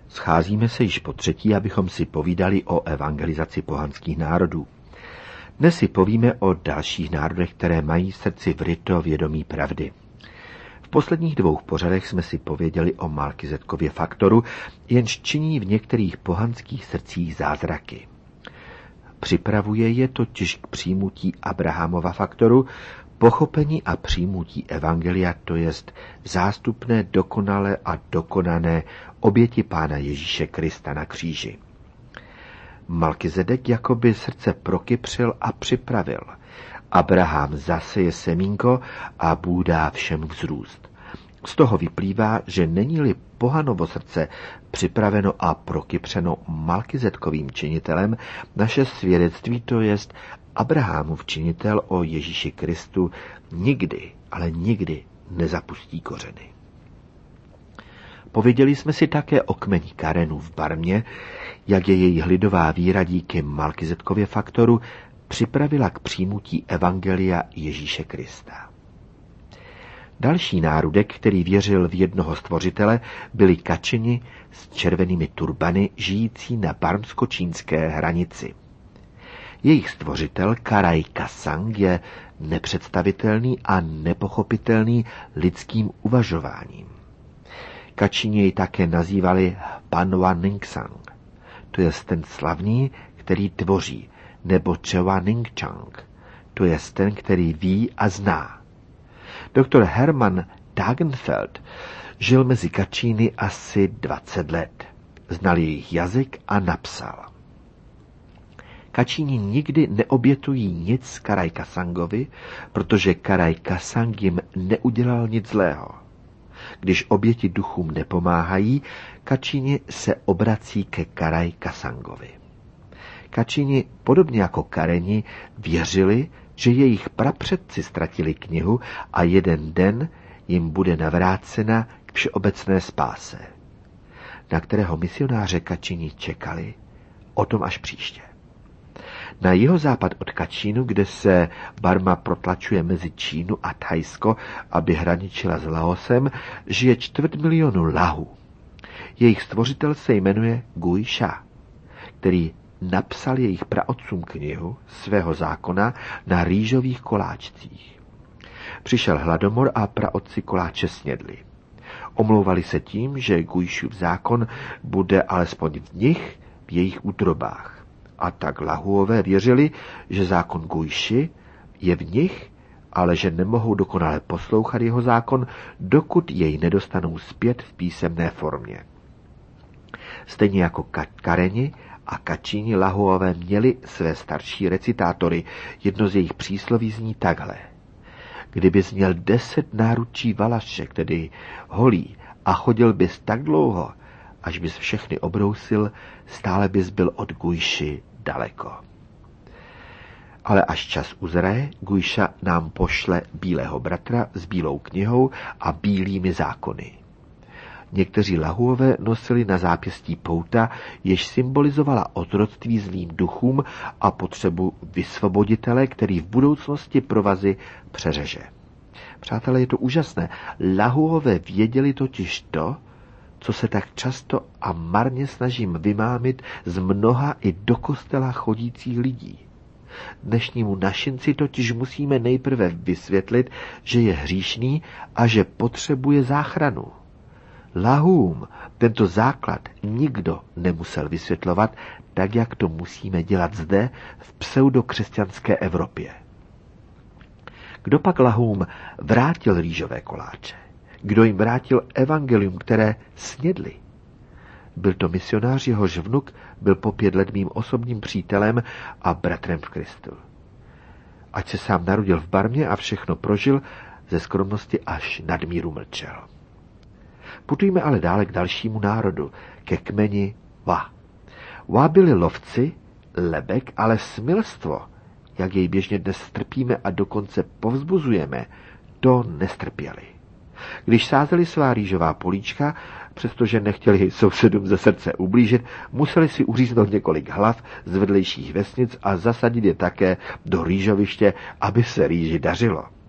Scházíme se již po třetí, abychom si povídali o evangelizaci pohanských národů. Dnes si povíme o dalších národech, které mají v srdci vryto vědomí pravdy. V posledních 2 pořadech jsme si pověděli o Malkizetkově faktoru, jenž činí v některých pohanských srdcích zázraky. Připravuje je totiž k přijmutí Abrahamova faktoru, pochopení a přijmutí evangelia, to jest zástupné, dokonalé a dokonané oběti Pána Ježíše Krista na kříži. Malkizedek jakoby srdce prokypřil a připravil. Abraham zaseje semínko a Bůh dá všem vzrůst. Z toho vyplývá, že není-li pohanovo srdce připraveno a prokypřeno Malkizetkovým činitelem, naše svědectví, to jest Abrahamův činitel o Ježíši Kristu, nikdy, ale nikdy nezapustí kořeny. Pověděli jsme si také o kmeni Karenů v Barmě, jak je jejich lidová víra díky Malkizetkově faktoru připravila k přijmutí evangelia Ježíše Krista. Další nárůdek, který věřil v jednoho stvořitele, byli Kačeni s červenými turbany žijící na barmsko-čínské hranici. Jejich stvořitel Karaj Kasang je nepředstavitelný a nepochopitelný lidským uvažováním. Kačíni jej také nazývali Panwa Ningsang, to je ten slavný, který tvoří, nebo Chewa Ningchang, to je ten, který ví a zná. Doktor Hermann Tagenfeld žil mezi Kačíny asi 20 let. Znal jejich jazyk a napsal. Kačíni nikdy neobětují nic Karaj Kasangovi, protože Karaj Kasang jim neudělal nic zlého. Když oběti duchům nepomáhají, Kačíni se obrací ke Karaj Kasangovi. Kačíni, podobně jako Kareni, věřili, že jejich prapředci ztratili knihu a jeden den jim bude navrácena k všeobecné spáse. Na kterého misionáře Kačíni čekali, o tom až příště. Na jihozápad od Kačínu, kde se Barma protlačuje mezi Čínu a Thajsko, aby hraničila s Laosem, žije 250 000 Lahů. Jejich stvořitel se jmenuje Gui Sha, který napsal jejich praotcům knihu svého zákona na rýžových koláčcích. Přišel hladomor a praotci koláče snědli. Omlouvali se tím, že Guišův zákon bude alespoň v nich, v jejich útrobách. A tak Lahuové věřili, že zákon Guiši je v nich, ale že nemohou dokonale poslouchat jeho zákon, dokud jej nedostanou zpět v písemné formě. Stejně jako Kareni a Kačíni, Lahuové měli své starší recitátory. Jedno z jejich přísloví zní takhle. Kdybys měl 10 náručí valašek, tedy holí, a chodil bys tak dlouho, až bys všechny obrousil, stále bys byl od Guiši daleko. Ale až čas uzraje, Guiša nám pošle bílého bratra s bílou knihou a bílými zákony. Někteří Lahuové nosili na zápěstí pouta, jež symbolizovala otroctví zlým duchům a potřebu vysvoboditele, který v budoucnosti provazy přeřeže. Přátelé, je to úžasné. Lahuové věděli totiž to, co se tak často a marně snažím vymámit z mnoha i do kostela chodících lidí. Dnešnímu našinci totiž musíme nejprve vysvětlit, že je hříšný a že potřebuje záchranu. Lahům tento základ nikdo nemusel vysvětlovat, tak jak to musíme dělat zde v pseudokřesťanské Evropě. Kdo pak Lahům vrátil rýžové koláče? Kdo jim vrátil evangelium, které snědli? Byl to misionář, jehož vnuk byl po 5 let mým osobním přítelem a bratrem v Kristu. Ať se sám narodil v Barmě a všechno prožil, ze skromnosti až nadmíru mlčel. Putujme ale dále k dalšímu národu, ke kmeni Wa. Wa byli lovci, lebek, ale smilstvo, jak jej běžně dnes strpíme a dokonce povzbuzujeme, to nestrpěli. Když sázeli svá rýžová políčka, přestože nechtěli sousedům ze srdce ublížit, museli si uříznout několik hlav z vedlejších vesnic a zasadit je také do rýžoviště, aby se rýži dařilo.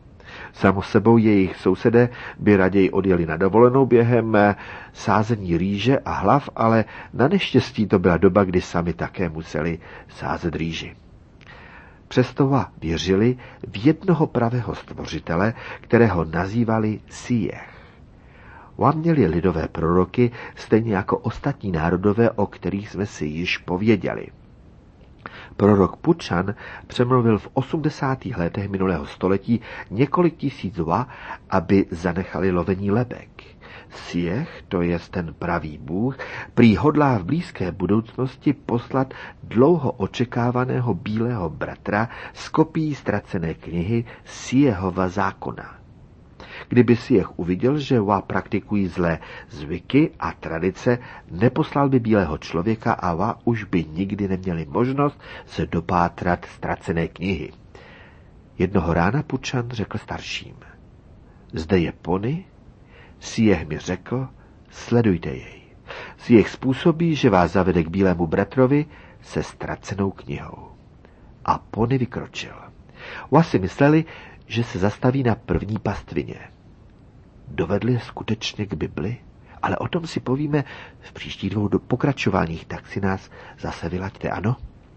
Samo sebou jejich sousedé by raději odjeli na dovolenou během sázení rýže a hlav, ale na neštěstí to byla doba, kdy sami také museli sázet rýži. Přesto věřili v jednoho pravého stvořitele, kterého nazývali Sieh. Měli lidové proroky, stejně jako ostatní národové, o kterých jsme si již pověděli. Prorok Pučan přemluvil v 80. letech minulého století několik tisíc Wa, aby zanechali lovení lebek. Sieh, to je ten pravý Bůh, prý hodlá v blízké budoucnosti poslat dlouho očekávaného bílého bratra s kopií ztracené knihy Siehova zákona. Kdyby Sieh uviděl, že Wa praktikují zlé zvyky a tradice, neposlal by bílého člověka a Wa už by nikdy neměli možnost se dopátrat ztracené knihy. Jednoho rána Pučan řekl starším: Zde je pony? Sieh mi řekl: Sledujte jej. Sieh způsobí, že vás zavede k bílému bratrovi se ztracenou knihou. A pony vykročil. Wa si mysleli, že se zastaví na první pastvině. Dovedli je skutečně k Bibli, ale o tom si povíme v příštích 2 pokračováních, tak si nás zase vylaďte, ano?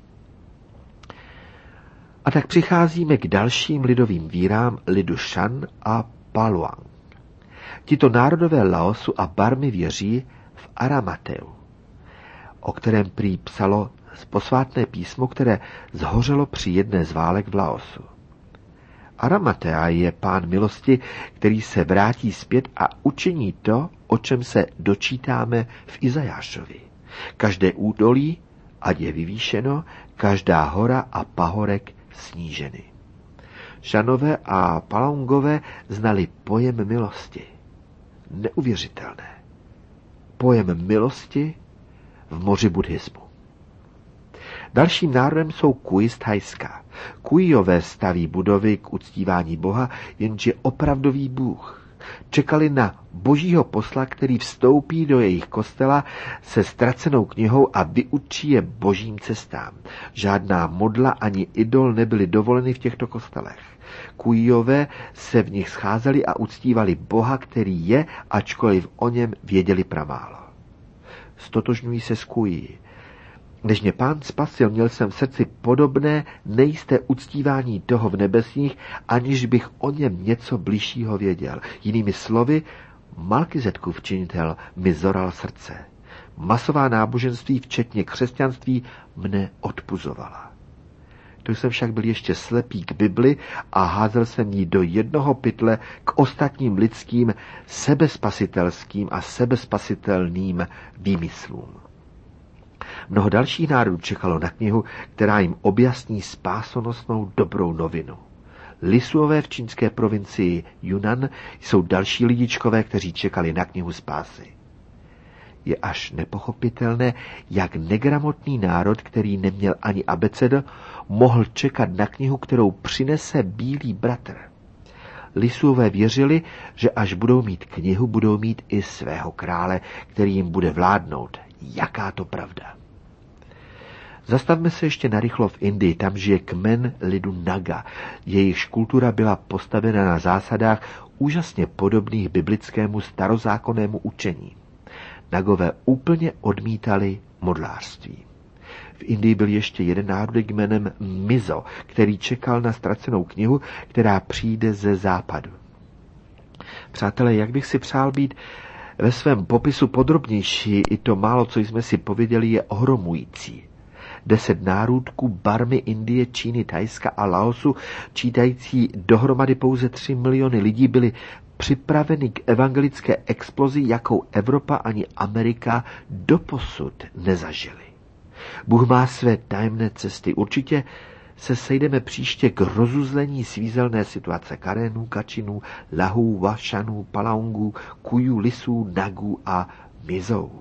A tak přicházíme k dalším lidovým vírám lidu Shan a Palawang. Tito národové Laosu a Barmy věří v Aramateu, o kterém prý psalo posvátné písmo, které zhořelo při jedné z válek v Laosu. Aramatea je pán milosti, který se vrátí zpět a učiní to, o čem se dočítáme v Izajášovi. Každé údolí, ať je vyvýšeno, každá hora a pahorek sníženy. Šanové a Palawangové znali pojem milosti. Neuvěřitelné. Pojem milosti v moři buddhismu. Dalším národem jsou Kui z Thajska. Kuiové staví budovy k uctívání Boha, jenž je opravdový Bůh. Čekali na božího posla, který vstoupí do jejich kostela se ztracenou knihou a vyučí je božím cestám. Žádná modla ani idol nebyly dovoleny v těchto kostelech. Kuiové se v nich scházeli a uctívali Boha, který je, ačkoliv o něm věděli pramálo. Stotožňují se s Kui. Než mě Pán spasil, měl jsem v srdci podobné nejisté uctívání toho v nebesích, aniž bych o něm něco bližšího věděl. Jinými slovy, Malkizetkův činitel mi zoral srdce. Masová náboženství, včetně křesťanství, mne odpuzovala. Tu jsem však byl ještě slepý k Bibli a házel jsem ji do jednoho pytle k ostatním lidským, sebespasitelským a sebespasitelným výmyslům. Mnoho dalších národů čekalo na knihu, která jim objasní spásonosnou dobrou novinu. Lisuové v čínské provincii Yunnan jsou další lidičkové, kteří čekali na knihu spásy. Je až nepochopitelné, jak negramotný národ, který neměl ani abecedu, mohl čekat na knihu, kterou přinese bílý bratr. Lisuové věřili, že až budou mít knihu, budou mít i svého krále, který jim bude vládnout. Jaká to pravda? Zastavme se ještě narychlo v Indii, tam žije kmen lidu Naga. Jejichž kultura byla postavena na zásadách úžasně podobných biblickému starozákonnému učení. Nagové úplně odmítali modlářství. V Indii byl ještě jeden národ jménem Mizo, který čekal na ztracenou knihu, která přijde ze západu. Přátelé, jak bych si přál být ve svém popisu podrobnější, i to málo, co jsme si pověděli, je ohromující. 10 národků Barmy, Indie, Číny, Thajska a Laosu, čítající dohromady pouze 3 miliony lidí, byli připraveni k evangelické explozi, jakou Evropa ani Amerika doposud nezažili. Bůh má své tajemné cesty. Určitě se sejdeme příště k rozuzlení svízelné situace Karenů, Kačinů, Lahů, Vašanů, Palawangů, Kujů, Lisů, Nagů a Mizou.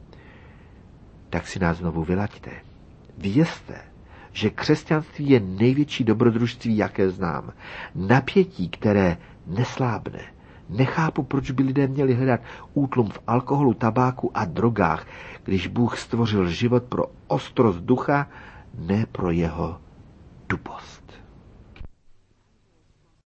Tak si nás znovu vylaďte. Vězte, že křesťanství je největší dobrodružství, jaké znám. Napětí, které neslábne. Nechápu, proč by lidé měli hledat útlum v alkoholu, tabáku a drogách, když Bůh stvořil život pro ostrost ducha, ne pro jeho tupost.